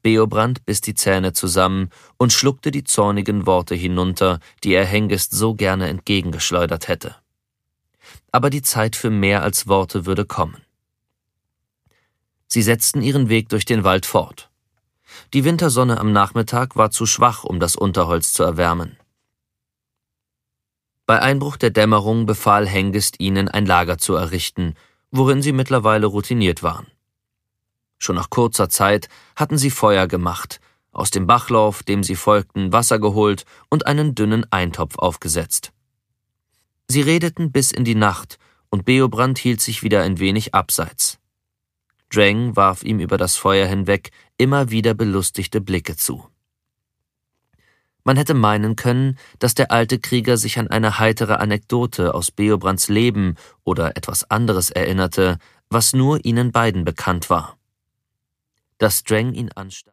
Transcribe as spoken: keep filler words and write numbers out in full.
Beobrand biss die Zähne zusammen und schluckte die zornigen Worte hinunter, die er Hengist so gerne entgegengeschleudert hätte. Aber die Zeit für mehr als Worte würde kommen. Sie setzten ihren Weg durch den Wald fort. Die Wintersonne am Nachmittag war zu schwach, um das Unterholz zu erwärmen. Bei Einbruch der Dämmerung befahl Hengist ihnen, ein Lager zu errichten, worin sie mittlerweile routiniert waren. Schon nach kurzer Zeit hatten sie Feuer gemacht, aus dem Bachlauf, dem sie folgten, Wasser geholt und einen dünnen Eintopf aufgesetzt. Sie redeten bis in die Nacht, und Beobrand hielt sich wieder ein wenig abseits. Drang warf ihm über das Feuer hinweg immer wieder belustigte Blicke zu. Man hätte meinen können, dass der alte Krieger sich an eine heitere Anekdote aus Beobrands Leben oder etwas anderes erinnerte, was nur ihnen beiden bekannt war. Dass Drang ihn anstarrte